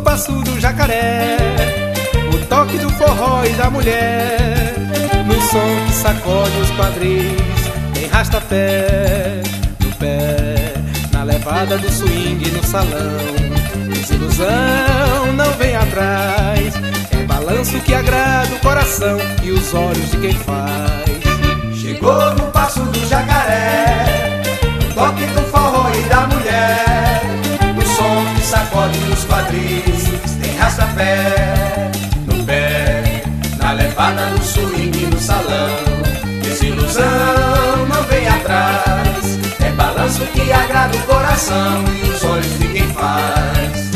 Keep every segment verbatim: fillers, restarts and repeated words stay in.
passo do jacaré, o toque do forró e da mulher, no som que sacode os quadris, tem rastapé no pé, na levada do swing no salão. Desilusão não vem atrás, é balanço que agrada o coração e os olhos de quem faz. Chegou no passo do jacaré, no toque do forró e da mulher, no som que sacode os quadris, tem rastapé no pé, na levada do swing no salão. Desilusão não vem atrás, é balanço que agrada o coração e os olhos de quem faz.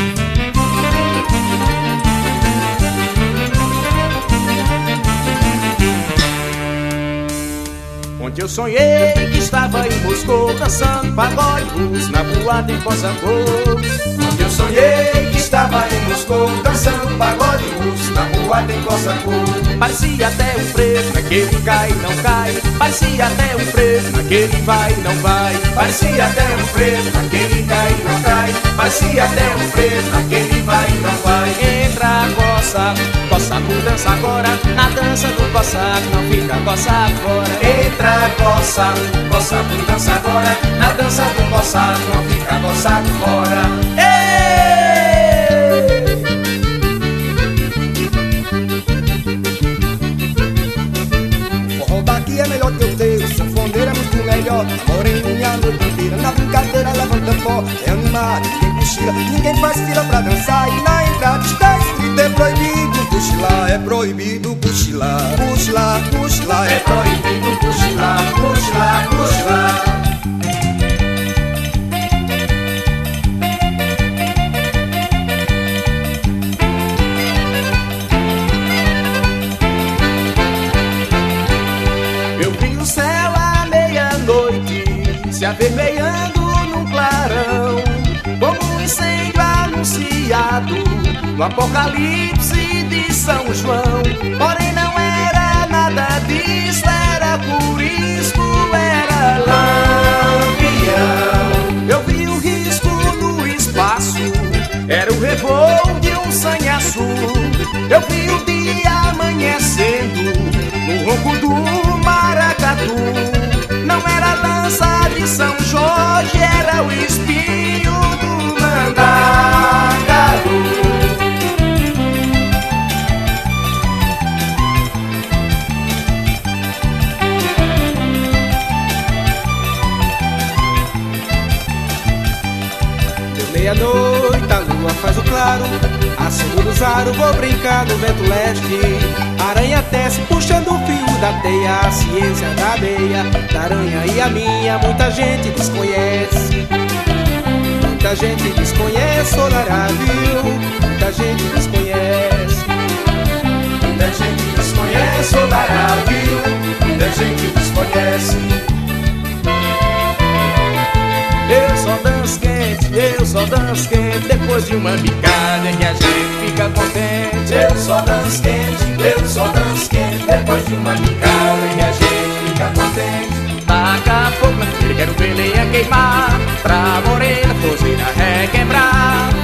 Onde eu sonhei que estava em Moscou, dançando pagode russo na boate em Cossacô. Onde eu sonhei que estava em Moscou, dançando pagode russo na boate em Cossacô. Parecia até um preso naquele cai e não cai, parecia até um preso naquele vai e não vai, parecia até um preso naquele cai e não cai, parecia até um preso naquele vai e não vai. Entra, coça, coça por dança agora, na dança do coçaco não fica coça fora. Entra, coça, coça por dança agora, na dança do coçaco não fica coçaco fora. O forró daqui é melhor que o teu, o sanfoneiro é muito melhor. Moreninha a noite inteira, na brincadeira levanta pó. É animado, ninguém cochila, ninguém faz fila pra dançar. E na entrada está escrito, é proibido cochilar, é proibido cochilar. Cochilar, cochilar, é proibido cochilar, cochilar, cochilar. Eu vi o céu à meia-noite se avermelhando num clarão, como um incêndio anunciado no Apocalipse de São João. Porém não era nada disso, era por isso, era lampião. Eu vi o risco no espaço, era o revoo de um sanhaçu. Eu vi o dia amanhecendo no ronco do maracatu. Não era a lança de São Jorge, era o espinho do Mandacaru. Deu meia-noite, a lua faz o claro, acendo do zaro, vou brincar no vento leste. Aranha tece puxando o fio da teia, a ciência da abelha, da aranha e a minha, muita gente desconhece. Muita gente desconhece, Olará, viu? Muita gente desconhece. Muita gente desconhece, Olará, viu? Muita gente desconhece. Eu só danço quente, eu só danço quente, depois de uma picada em que a gente fica contente. Eu só danço quente, eu só danço quente, depois de uma picada em que a gente fica contente. Taca fogo na fogueira, quero ver lenha queimar, pra morena, cozeira requebrar.